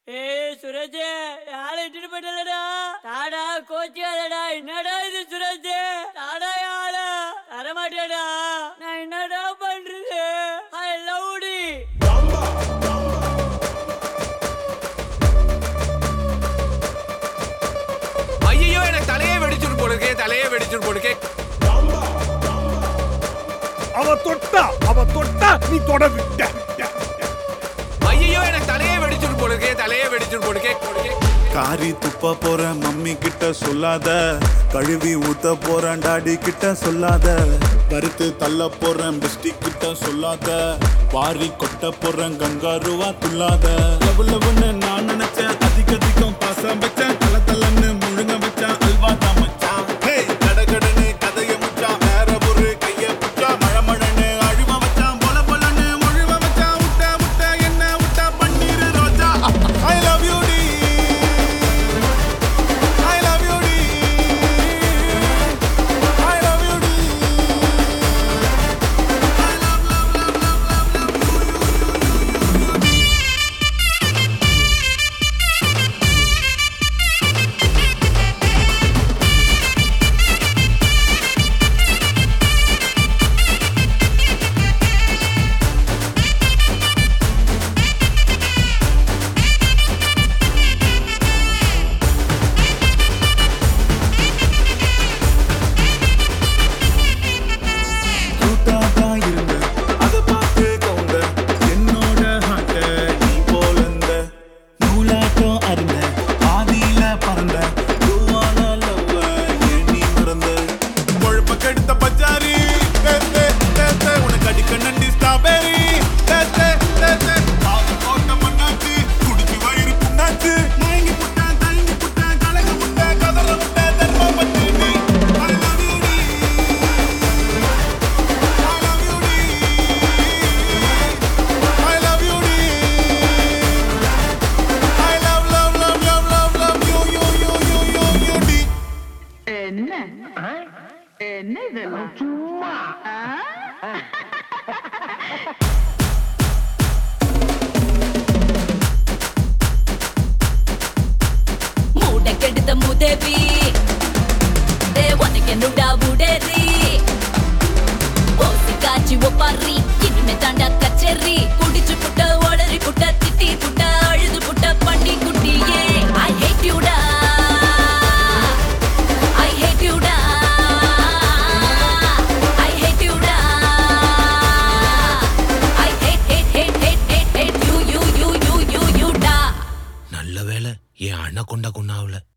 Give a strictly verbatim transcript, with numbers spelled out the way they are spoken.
ஏய் சுரஜ், யாரை இட்டுட்டு போயிட்டலடா? தாடா கோச்சியாதடா. என்னடா இது சுரஜ்? தாடா யாரா தரமாட்டேடா. நான் என்னடா பண்றது? ஐ லவ் டி. ஐயோ, எனக்கு தலையே வெடிச்சுட்டு போடுக்கே, தலையே வெடிச்சுட்டு போடுக்கே. அவ தொட்டா அவ தொட்டா நீ தொட விட்ட. ஐயோ, எனக்கு தலையே வெடிச்சுட்டு போடுக்கே, தலையே வெடிச்சுட்டு போடுக்கே. காரி துப்ப போற மம்மி கிட்ட சொல்லாத, கழுவி ஊத்த போறேன் டாடி கிட்ட சொல்லாத, கருத்து தள்ள போறேன் பெஸ்டி கிட்ட சொல்லாத, வாரி கொட்ட போறேன் கங்காருவா துள்ளாத. லவ் லவ்னு நான் நினைச்சேன், அதிக அதிகம் பாசம் வச்சேன், தல தலன்னு முழுங்க வச்சேன், அல்வா தான் மச்சான். ஹே கட கடன்னு கதைய முச்சான், வேற ஒரு கைய புச்சா, மழை மழன்னு அழுவ வச்சான், பொல பொலன்னு முழுவ வச்சான், முட்டை முட்டை என்ன முட்டை பன்னீர் ரோஜா. ஐ லவ் யூ டி, ஐ லவ் யூ டி, ஐ லவ் யூ டி, I love love love love love love you you you you. என்ன இதெல்லாம் சும்மா மூட கெடுத்த முதவி உனக்கு என்னடா உடறி ஓசி காட்சி ஒப்பாரி இனிமே தாண்டா கச்சேரி குடிச்சு புட்ட ஒளறி புட்ட திட்டி புட்ட அழுது புட்ட பண்ணி குட்டியே ஐ ஹேட் யூடா ஐ ஹேட் யூடா ஐ ஹேட் யூடா I hate hate hate hate hate hate you you you you you you டா. நல்ல வேளை என் அண்ணா கொண்டா கொண்டாவல.